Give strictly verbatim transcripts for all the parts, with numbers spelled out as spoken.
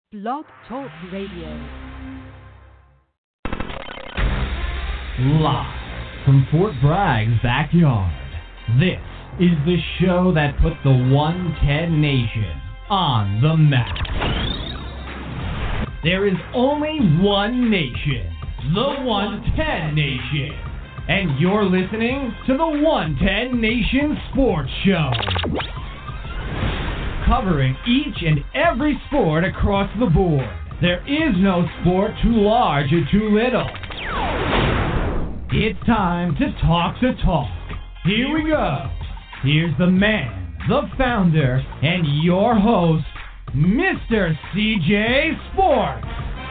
Blog Talk Radio. Live from Fort Bragg's backyard, this is the show that put the one ten Nation on the map. There is only one nation, the one ten Nation, and you're listening to the one ten Nation Sports Show, covering each and every sport across the board. There is no sport too large or too little. It's time to talk the talk. Here we go. Here's the man, the founder, and your host, Mister C J Sports.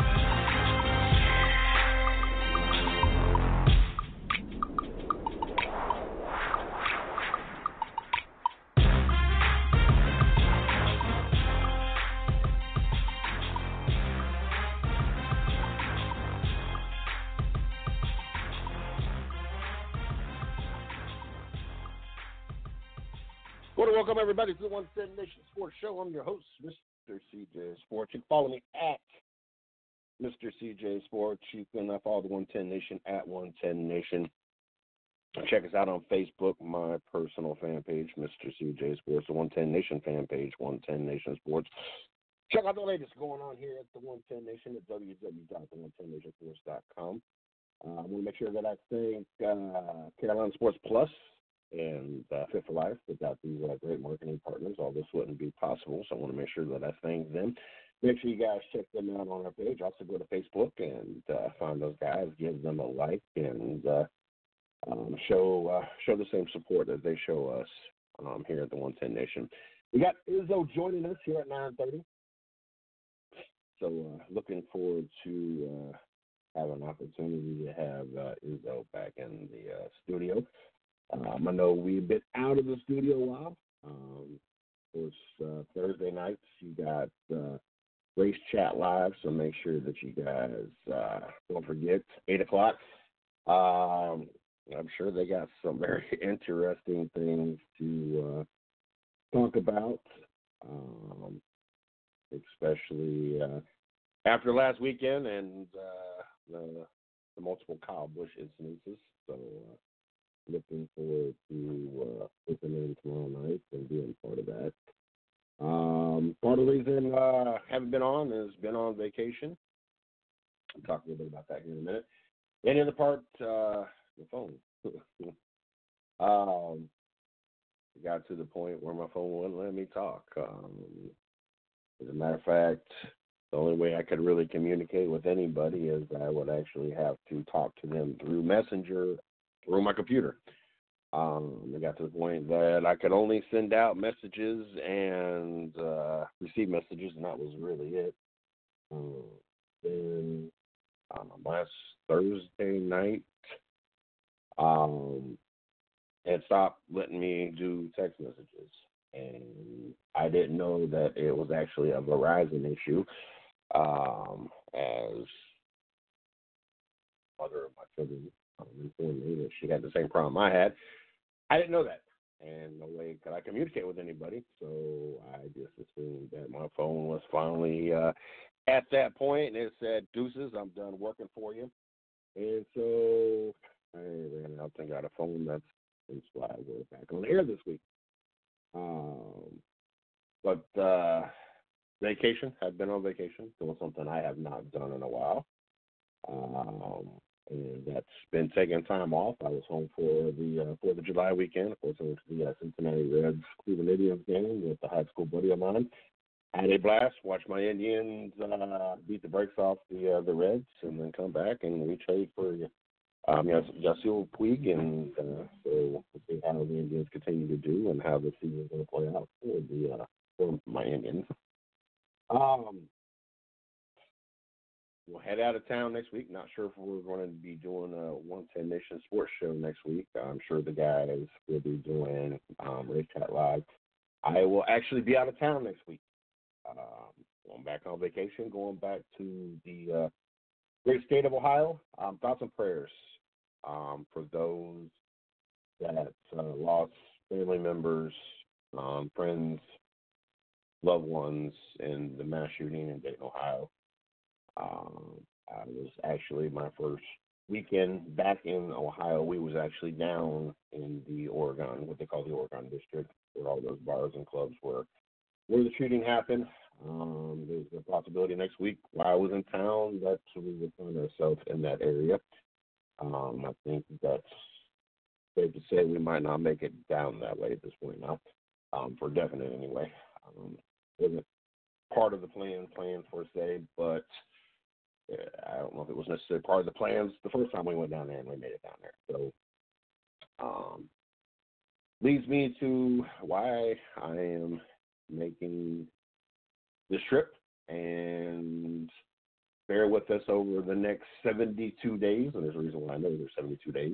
Welcome, everybody, to the one ten Nation Sports Show. I'm your host, Mister C J Sports. You can follow me at Mister C J Sports. You can follow the one ten Nation at one ten Nation. Check us out on Facebook, my personal fan page, Mister C J Sports, the one ten Nation fan page, one ten Nation Sports. Check out the latest going on here at the one ten Nation at w w w dot the one ten nation sports dot com. Uh, I want to make sure that I thank uh, Carolina Sports Plus and uh, Fit for Life. Without these uh, great marketing partners, all this wouldn't be possible, so I want to make sure that I thank them. Make sure you guys check them out on our page. Also go to Facebook and uh, find those guys, give them a like, and uh, um, show uh, show the same support that they show us um, here at the one ten Nation. We got Izzo joining us here at nine thirty, so uh, looking forward to uh, have an opportunity to have uh, Izzo back in the uh, studio. Um, I know we've been out of the studio a while. Um, of course, uh, Thursday nights, you got uh, Race Chat Live, so make sure that you guys uh, don't forget, eight o'clock. Um, I'm sure they got some very interesting things to uh, talk about, um, especially uh, after last weekend and uh, the, the multiple Kyle Busch incidences. So, uh, looking forward to uh, listening tomorrow night and being part of that. Um, part of the reason I uh, haven't been on is been on vacation. I'll talk a little bit about that here in a minute. And the other part, uh, the phone. um, it got to the point where my phone wouldn't let me talk. Um, as a matter of fact, the only way I could really communicate with anybody is I would actually have to talk to them through Messenger through my computer. Um, it got to the point that I could only send out messages and uh, receive messages, and that was really it. Um, then um, last Thursday night, um, it stopped letting me do text messages, and I didn't know that it was actually a Verizon issue, um, as mother of my children Um, informed me that she had the same problem I had. I didn't know that, and no way could I communicate with anybody, so I just assumed that my phone was finally uh, at that point, and it said, deuces, I'm done working for you. And so I ran out and got a phone. That's why we're back on the air this week. Um, but uh, vacation, I've been on vacation, doing something I have not done in a while. Um, And that's been taking time off. I was home for the uh, fourth of July weekend. Of course, I went to the uh, Cincinnati Reds Cleveland Indians game with a high school buddy of mine. I had a blast, watched my Indians uh, beat the brakes off the uh, the Reds, and then come back and we trade for um, Yasiel Puig. And uh, so we'll see how the Indians continue to do and how the season is going to play out for, the, uh, for my Indians. Um, We'll head out of town next week. Not sure if we're going to be doing a one ten Nation Sports Show next week. I'm sure the guys will be doing um, Race Chat Live. I will actually be out of town next week. Um, going back on vacation, going back to the uh, great state of Ohio. Um, thoughts and prayers um, for those that uh, lost family members, um, friends, loved ones in the mass shooting in Dayton, Ohio. Um, I was actually my first weekend back in Ohio. We was actually down in the Oregon, what they call the Oregon District, where all those bars and clubs were, where the shooting happened. Um, there's a possibility next week while I was in town that we would find ourselves in that area. Um, I think that's safe to say we might not make it down that way at this point now, um, for definite anyway. Um, wasn't part of the plan, plan per se, but uh, I don't know if it was necessarily part of the plans the first time we went down there and we made it down there. So, um, leads me to why I am making this trip, and bear with us over the next seventy-two days, and there's a reason why I know there's seventy-two days,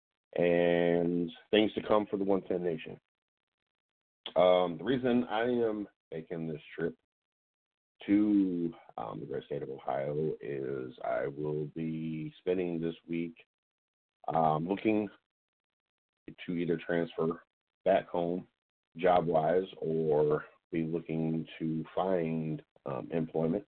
and things to come for the one ten Nation. Um, the reason I am making this trip to um, the great state of Ohio is I will be spending this week um, looking to either transfer back home job-wise or be looking to find um, employment.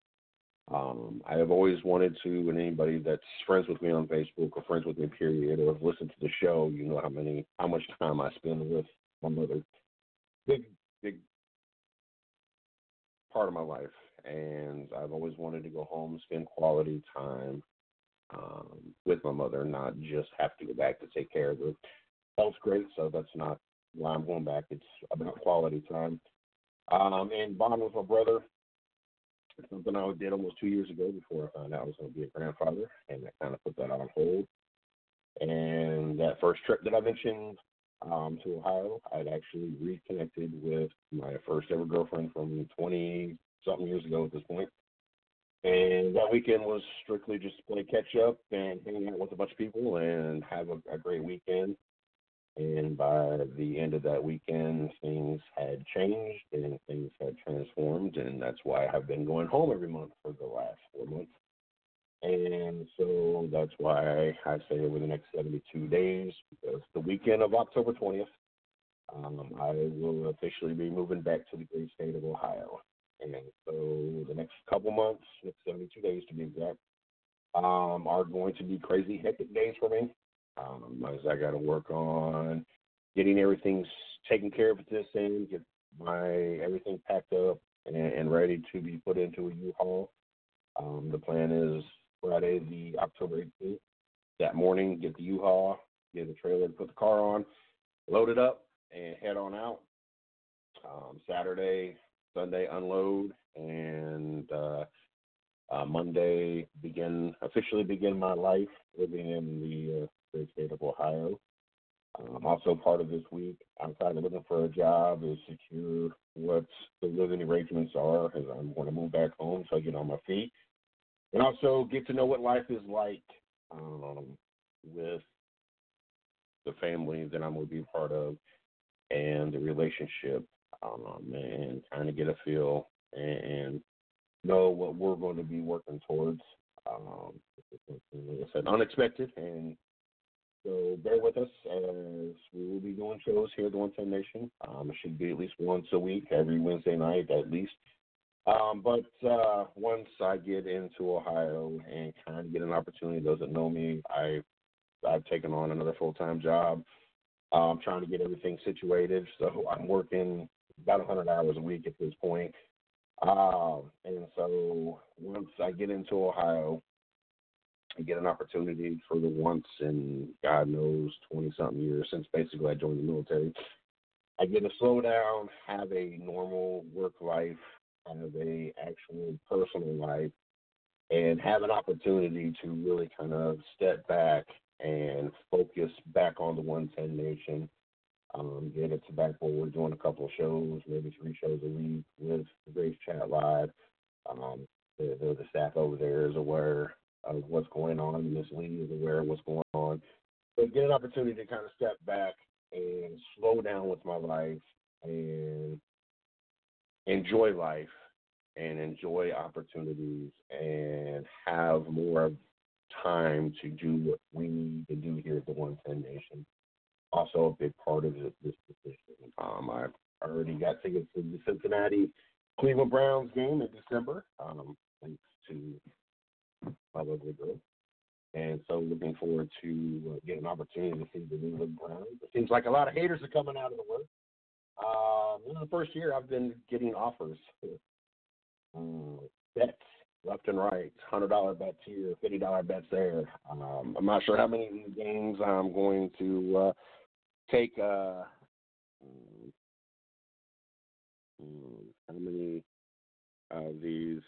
Um, I have always wanted to, and anybody that's friends with me on Facebook or friends with me, period, or have listened to the show, you know how many, how much time I spend with my mother. Big, big part of my life, and I've always wanted to go home, spend quality time um, with my mother, not just have to go back to take care of her. Health's great, so that's not why I'm going back. It's about quality time. Um, and bond with my brother. It's something I did almost two years ago before I found out I was going to be a grandfather, and I kind of put that on hold. And that first trip that I mentioned um, to Ohio, I'd actually reconnected with my first ever girlfriend from twenty-something years ago at this point. And that weekend was strictly just to play catch-up and hang out with a bunch of people and have a, a great weekend. And by the end of that weekend, things had changed and things had transformed, and that's why I've been going home every month for the last four months. And so that's why I say over the next seventy-two days, because the weekend of October twentieth, um, I will officially be moving back to the great state of Ohio. And so the next couple months, next seventy-two days to be exact, um, are going to be crazy hectic days for me. Um, as I got to work on getting everything taken care of at this end, get my everything packed up and, and ready to be put into a U-Haul. Um, the plan is Friday, the October eighteenth, that morning, get the U-Haul, get the trailer to put the car on, load it up, and head on out. Um, Saturday, Sunday, unload, and uh, uh, Monday, begin officially begin my life living in the uh, great state of Ohio. Um, also, part of this week, outside of looking for a job, is secure what the living arrangements are, as I'm going to move back home so I get on my feet. And also get to know what life is like um, with the family that I'm going to be part of and the relationship, um, and kind of get a feel and know what we're going to be working towards. Um, like I said, unexpected, and so bear with us as we will be doing shows here at the one ten Nation. Um, it should be at least once a week, every Wednesday night at least. Um, but uh, once I get into Ohio and kind of get an opportunity, those that know me, I, I've taken on another full-time job. I'm um, trying to get everything situated, so I'm working about one hundred hours a week at this point. Um, and so once I get into Ohio, I get an opportunity for the once in, God knows, twenty-something years since basically I joined the military. I get to slow down, have a normal work life, have a actual personal life, and have an opportunity to really kind of step back and focus back on the one ten Nation. Um, get it to back where we're doing a couple of shows, maybe three shows a week with the Grace Chat Live. Um, the, the, the staff over there is aware of what's going on. Miss Lee is aware of what's going on. But get an opportunity to kind of step back and slow down with my life and enjoy life and enjoy opportunities and have more time to do what we need to do here at the one ten Nation. Also, a big part of it, this decision. Um, I, already got tickets to the Cincinnati Cleveland Browns game in December, um, thanks to my lovely girl. And so looking forward to uh, getting an opportunity to see the New England Browns. It seems like a lot of haters are coming out of the work. Um, this is the first year I've been getting offers for uh, bets left and right, one hundred dollars bets here, fifty dollars bets there. Um, I'm not sure how many of these games I'm going to uh, take. Uh, um, how many of these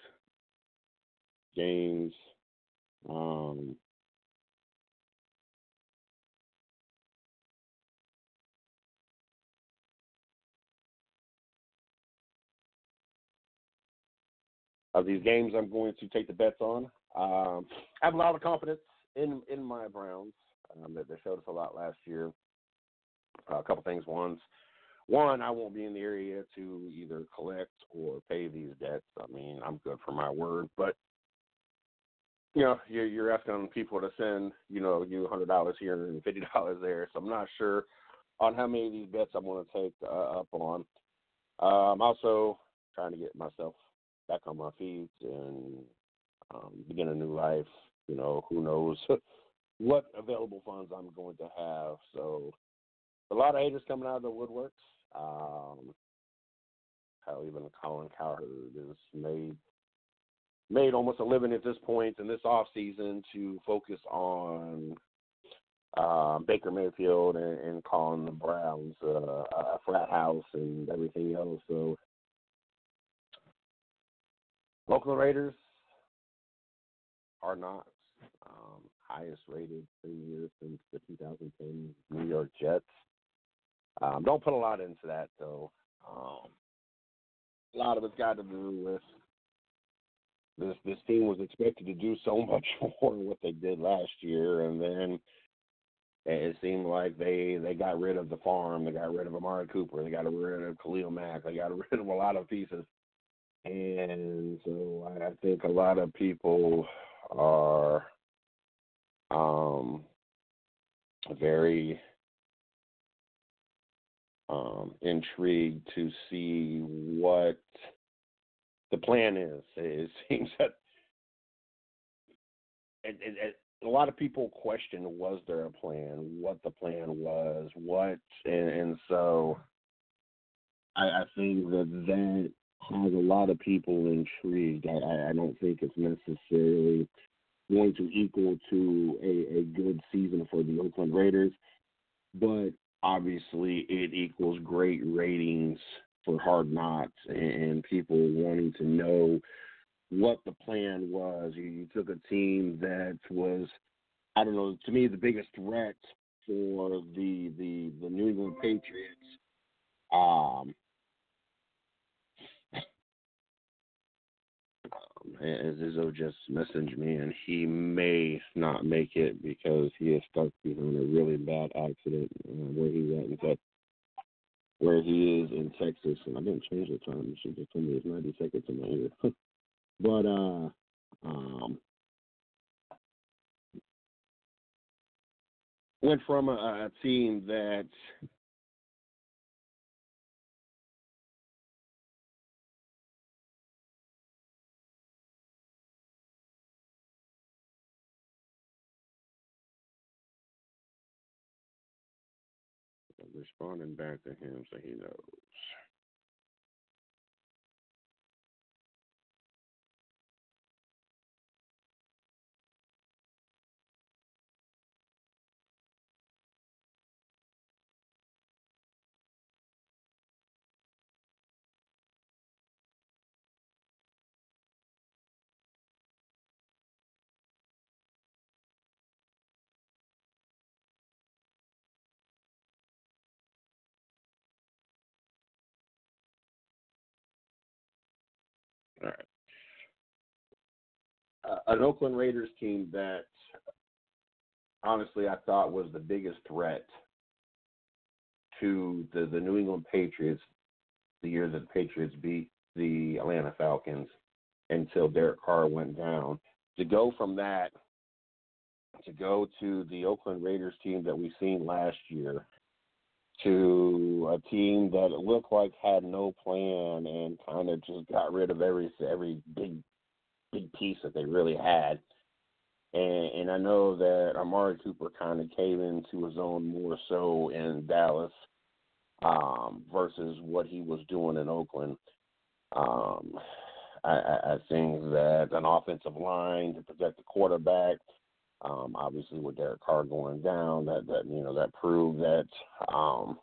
games um, of these games I'm going to take the bets on. Um, I have a lot of confidence in in my Browns. Um, that they showed us a lot last year. Uh, a couple things. One's, one, I won't be in the area to either collect or pay these debts. I mean, I'm good for my word, but you know, you're, you're asking people to send, you know, you one hundred dollars here and fifty dollars there. So I'm not sure on how many of these bets I'm going to take uh, up on. Uh, I'm also trying to get myself back on my feet and um, begin a new life. You know, who knows what available funds I'm going to have. So a lot of haters coming out of the woodworks. Um, how even Colin Cowherd is made made almost a living at this point in this off season to focus on um, Baker Mayfield and, and calling the Browns uh, a frat house and everything else. So Oakland Raiders are not um, highest rated years since the two thousand ten New York Jets. Um, don't put a lot into that, though. Um, a lot of it's got to do with this. This team was expected to do so much more than what they did last year, and then it seemed like they, they got rid of the farm. They got rid of Amari Cooper. They got rid of Khalil Mack. They got rid of a lot of pieces. And so I think a lot of people are um, very um, intrigued to see what the plan is. It seems that it, it, it, a lot of people question, was there a plan, what the plan was, what, and, and so I, I think that that has a lot of people intrigued. I, I don't think it's necessarily going to equal to a, a good season for the Oakland Raiders, but obviously it equals great ratings for Hard Knocks and people wanting to know what the plan was. You, you took a team that was, I don't know, to me the biggest threat for the the, the New England Patriots. Um, As Izzo just messaged me, and he may not make it because he is stuck behind a really bad accident uh, where he's at in Texas, where he is in Texas. And I didn't change the time. She just told me it's ninety seconds in my ear. but uh, um, went from a, a team that responding back to him so he knows. All right. Uh, an Oakland Raiders team that honestly I thought was the biggest threat to the, the New England Patriots the year that the Patriots beat the Atlanta Falcons until Derek Carr went down. To go from that to go to the Oakland Raiders team that we've seen last year to a team that it looked like had no plan and kind of just got rid of every every big big piece that they really had. And, and I know that Amari Cooper kind of came into his own more so in Dallas um, versus what he was doing in Oakland. Um, I, I, I think that an offensive line to protect the quarterback, um, obviously with Derek Carr going down, that, that you know that proved that um,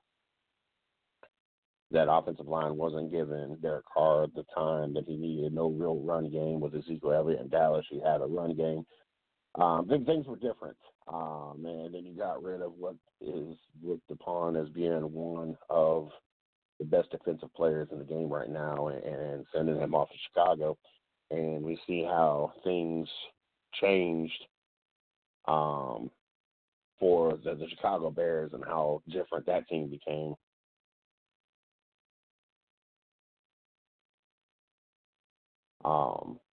that offensive line wasn't giving Derek Carr the time that he needed. No real run game with Ezekiel Elliott in Dallas. He had a run game. Um, things were different, um, and then you got rid of what is looked upon as being one of the best defensive players in the game right now, and, and sending him off to Chicago. And we see how things changed um, for the, the Chicago Bears and how different that team became. Um,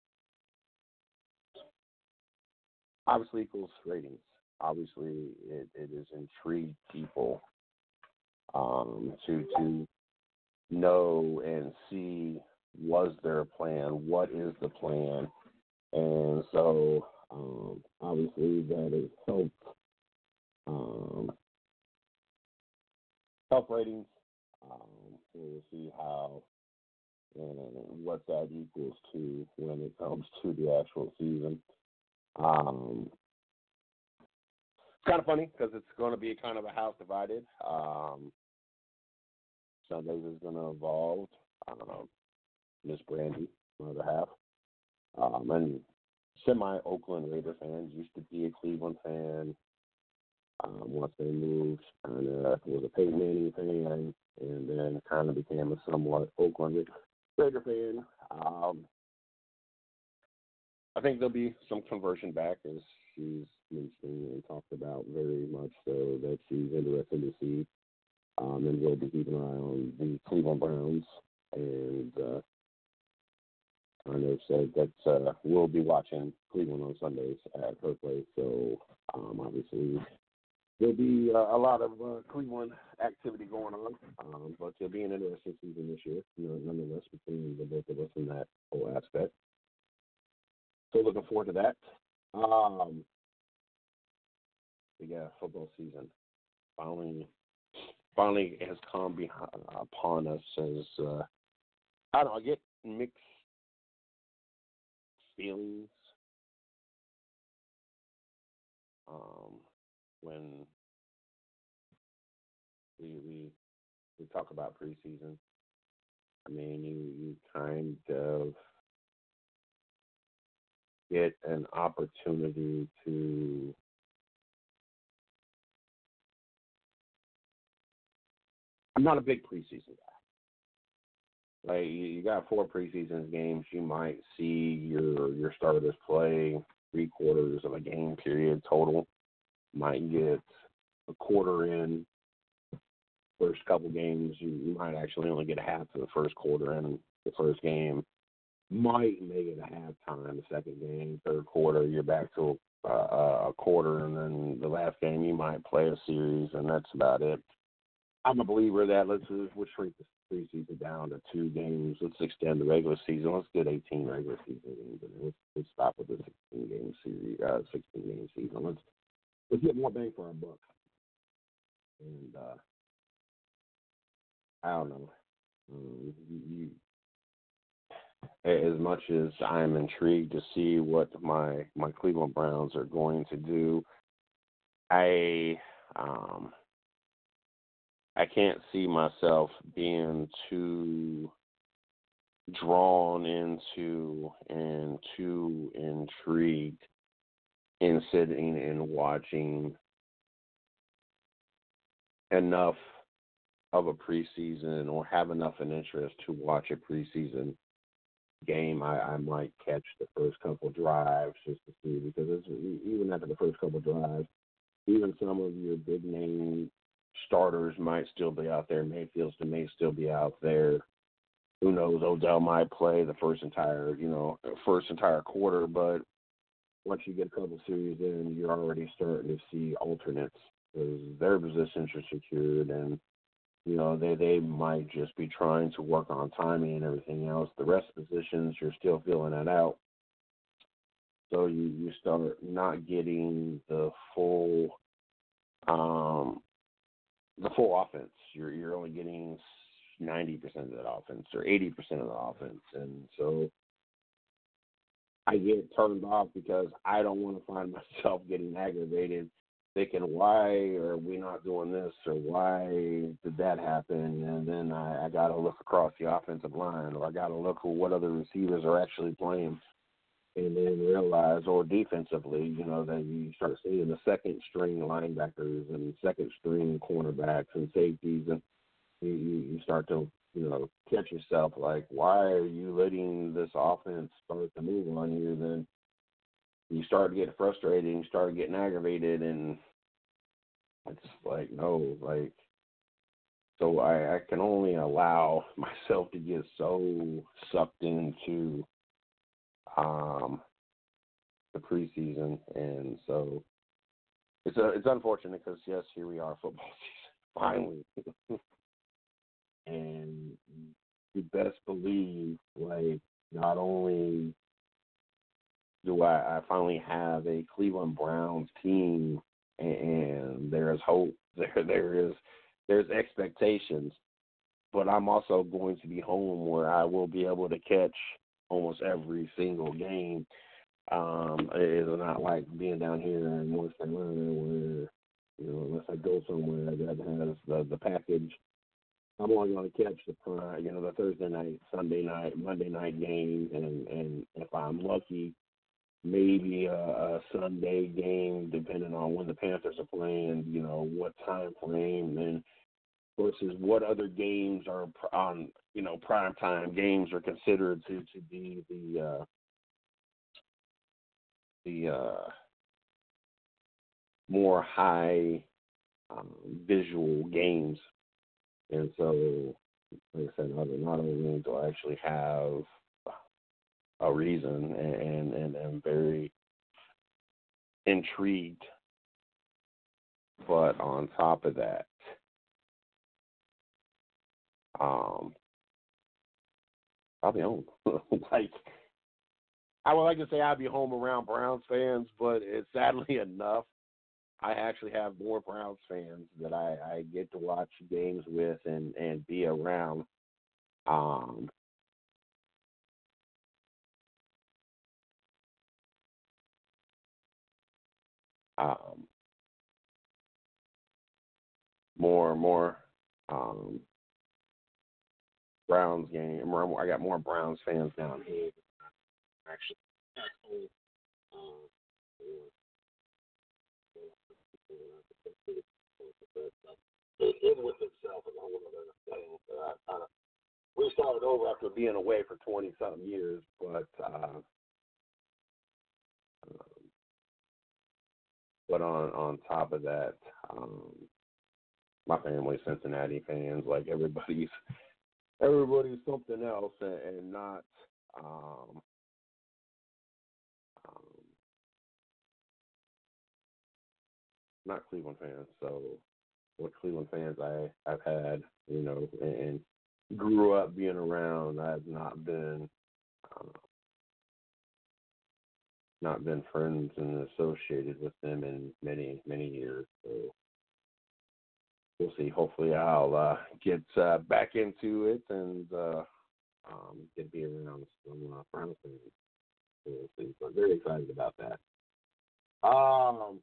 obviously equals ratings. Obviously, it, it has intrigued people um, to to know and see, was there a plan? What is the plan? And so, um, obviously, that has helped um, help ratings. Um, so we'll see how and what that equals to when it comes to the actual season. Um, it's kind of funny because it's going to be kind of a house divided. Um, Sundays is going to evolve. I don't know, Miss Brandy, my other half, um, and semi-Oakland Raider fans used to be a Cleveland fan. Um, once they moved, kind of was a Peyton Manning fan, and then kind of became a somewhat Oakland Raider fan. Um, I think there'll be some conversion back, as she's mentioned and talked about very much so that she's interested to see. Um, and we'll be keeping an eye on the Cleveland Browns. And uh, I know said that uh, we'll be watching Cleveland on Sundays at her place. So um, obviously there'll be uh, a lot of uh, Cleveland activity going on. Um, but it'll be an interesting season this year, you know, nonetheless, between the both of us in that whole aspect. So looking forward to that. Um, yeah, football season finally finally has come behind, upon us. As uh, I don't know, I get mixed feelings um, when we we we talk about preseason. I mean, you you kind of get an opportunity to I'm not a big preseason guy. Like, you got four preseason games, you might see your your starters play three quarters of a game period total. Might get a quarter in. First couple games, you, you might actually only get a half of the first quarter in the first game. Might make it a halftime the second game. Third quarter, you're back to uh, a quarter, and then the last game you might play a series, and that's about it. I'm a believer that let's let's shrink the preseason down to two games. Let's extend the regular season. Let's get eighteen regular season games, and let's, let's stop with the sixteen game series, uh, sixteen game season. Let's let's get more bang for our buck. And uh, I don't know. Um, you, you, as much as I'm intrigued to see what my my Cleveland Browns are going to do, I um. I can't see myself being too drawn into and too intrigued in sitting and watching enough of a preseason or have enough an interest to watch a preseason game. I, I might catch the first couple drives just to see, because it's, even after the first couple drives, even some of your big name starters might still be out there. Mayfield may still be out there. Who knows? Odell might play the first entire, you know, first entire quarter. But once you get a couple series in, you're already starting to see alternates because their positions are secured, and You know, they they might just be trying to work on timing and everything else. The rest of the positions, you're still filling that out. So you, you start not getting the full um, the full offense. You're you're only getting ninety percent of that offense or eighty percent of the offense, and so I get turned off because I don't want to find myself getting aggravated, thinking why are we not doing this or why did that happen, and then I, I got to look across the offensive line or I got to look at what other receivers are actually playing. And then realize, or defensively, you know, that you start seeing the second string linebackers and second string cornerbacks and safeties, and you, you start to, you know, catch yourself like, why are you letting this offense start to move on you? Then you start to get frustrated and you start getting aggravated, and it's like, no, like, so I, I can only allow myself to get so sucked into Um, the preseason, and so it's a, it's unfortunate because yes, here we are, football season finally, and you best believe, like, not only do I, I finally have a Cleveland Browns team, and, and there is hope, there there is there's expectations, but I'm also going to be home where I will be able to catch almost every single game. Um, it is not like being down here in North Carolina where, you know, unless I go somewhere that has the, the package, I'm only going to catch the prime, you know, the Thursday night, Sunday night, Monday night game, and, and if I'm lucky, maybe a, a Sunday game, depending on when the Panthers are playing, you know, what time frame, and versus what other games are on, you know, primetime games are considered to, to be the uh, the uh, more high um, visual games. And so, like I said, not, not only do I actually have a reason, and, and, and I'm very intrigued, but on top of that, um, I'll be home. Like, I would like to say I'll be home around Browns fans, but it's sadly enough, I actually have more Browns fans that I, I get to watch games with and, and be around. Um, um, more more um, Browns game. I got more Browns fans down here. Actually, um, it, it with itself is a whole other thing. I, I, we started over after being away for twenty something years, but uh, um, but on on top of that, um, my family's Cincinnati fans. Like everybody's everybody's something else, and, and not. Um, um, not Cleveland fans. So, what Cleveland fans I I've had, you know, and, and grew up being around. I've not been, uh, not been friends and associated with them in many many years. So we'll see. Hopefully, I'll uh, get uh, back into it and uh, um, get to be around some uh, Browns fans. So we'll see. So I'm very excited about that. Um.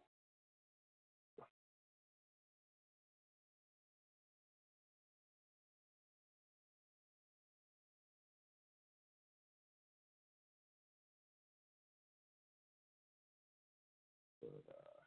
But, uh,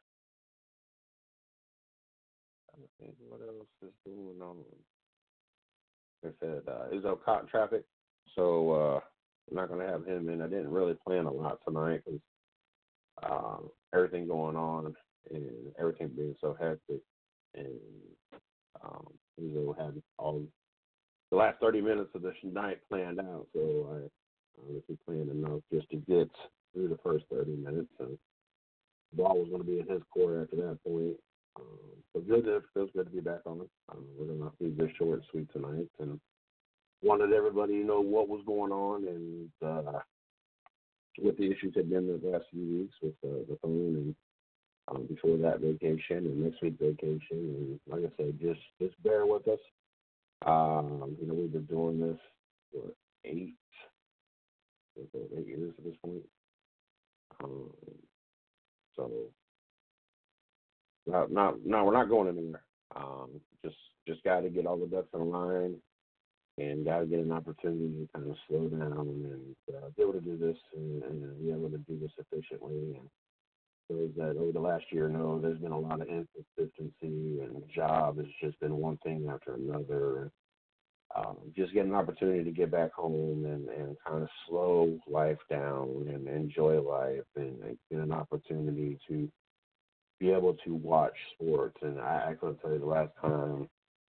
I think what else is going on? Like I said, uh, Izzo caught in traffic, so uh, I'm not going to have him in. I didn't really plan a lot tonight because um, everything going on and everything being so hectic, and um, Izzo had all the last thirty minutes of the night planned out, so I honestly planned enough just to get through the first thirty minutes, and the ball was going to be in his court after that point. Um, so good, it feels good to be back on it. Um, we're going to leave this short. what the issues had been the last few weeks with uh, the phone and um, before that vacation and next week vacation. And like I said, just just bear with us. Um, you know, we've been doing this for eight, eight years at this point. Um, so, not, not, no, we're not going anywhere. Um, just, just got to get all the ducks in a line, and got to get an opportunity to kind of slow down and uh, be able to do this and, and be able to do this efficiently. And those that over the last year know there's been a lot of inconsistency, and the job has just been one thing after another. And, um, just get an opportunity to get back home and, and kind of slow life down and enjoy life, and, and get an opportunity to be able to watch sports. And I, I couldn't tell you the last time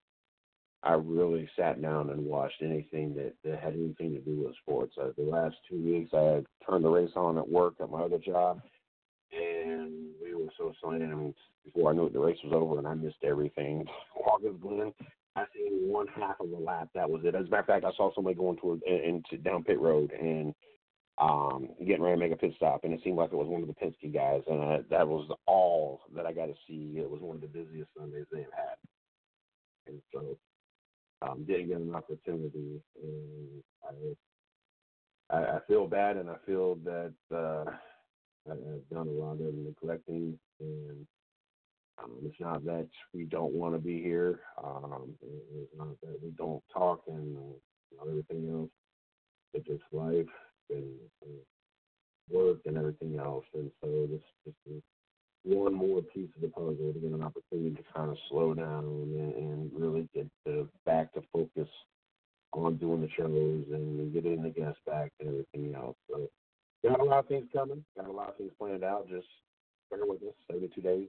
I really sat down and watched anything that, that had anything to do with sports. Uh, the last two weeks, I had turned the race on at work at my other job, and we were so slammed. I mean, before I knew it, the race was over, and I missed everything. August Glen, I seen one half of a lap. That was it. As a matter of fact, I saw somebody going toward into down pit road and um, getting ready to make a pit stop, and it seemed like it was one of the Penske guys, and I, that was all that I got to see. It was one of the busiest Sundays they've had, and so um, didn't get an opportunity. And I, I, I feel bad, and I feel that uh, I've done a lot of neglecting, and um, it's not that we don't want to be here. Um, it's not that we don't talk and uh, you know, everything else. It's just life and, and work and everything else. And so this, this is one more piece of the puzzle to get an opportunity to kind of slow down and, and really get to, back to focus on doing the shows and getting the guests back and everything else. So got a lot of things coming. Got a lot of things planned out. Just bear with us. seventy-two days.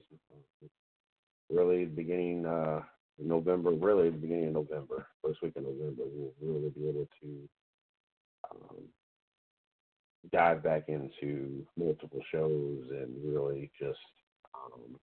Really, the beginning uh, of November. Really, the beginning of November. First week of November, we'll really be able to um, dive back into multiple shows and really just um,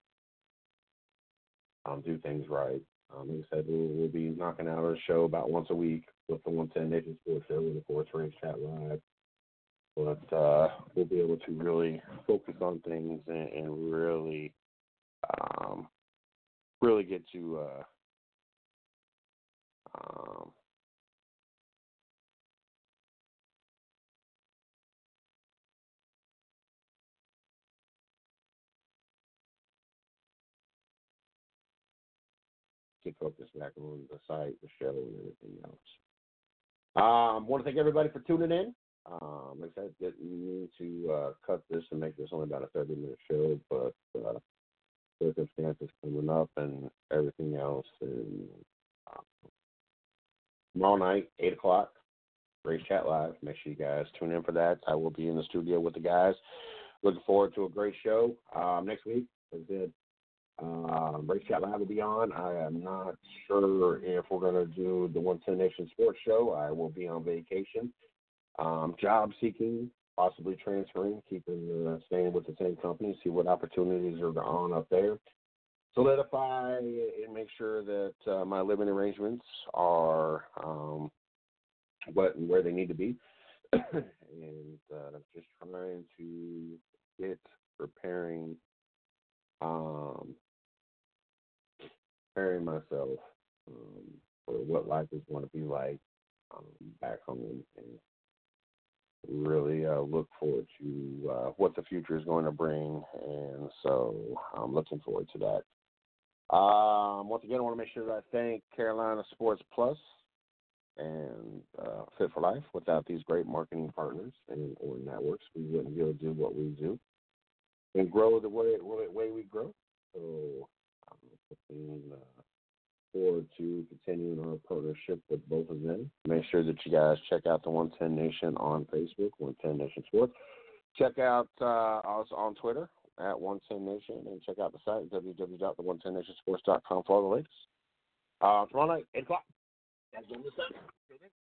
um, do things right. Um, like I said, we'll, we'll be knocking out a show about once a week with the one ten Nation Sports Show and, of course, Race Chat Live. But uh, we'll be able to really focus on things and, and really, um, really get to uh, um, get focused back on the site, the show, and everything else. Um, want to thank everybody for tuning in. Um, like I said, didn't mean to uh, cut this and make this only about a thirty-minute show, but uh, circumstances coming up and everything else. And uh, tomorrow night, eight o'clock, Race Chat Live. Make sure you guys tune in for that. I will be in the studio with the guys. Looking forward to a great show um, next week. As I said, um, Race Chat Live will be on. I am not sure if we're going to do the one ten Nation Sports Show. I will be on vacation. Um, job seeking, possibly transferring, keeping uh, staying with the same company, see what opportunities are on up there. Solidify and make sure that uh, my living arrangements are um, what and where they need to be, and uh, just trying to get preparing, um, preparing myself um, for what life is going to be like um, back home, and really uh, look forward to uh, what the future is going to bring, and so I'm looking forward to that. Um, once again, I want to make sure that I thank Carolina Sports Plus and uh, Fit for Life. Without these great marketing partners and or networks, we wouldn't be able to do what we do and grow the way, way we grow. So I'm looking uh, forward to continuing our partnership with both of them. Make sure that you guys check out the one ten Nation on Facebook, one ten Nation Sports. Check out uh, us on Twitter at one ten Nation, and check out the site, w w w dot the one ten nation sports dot com for all the latest. Uh, tomorrow night, eight o'clock. That's on the site.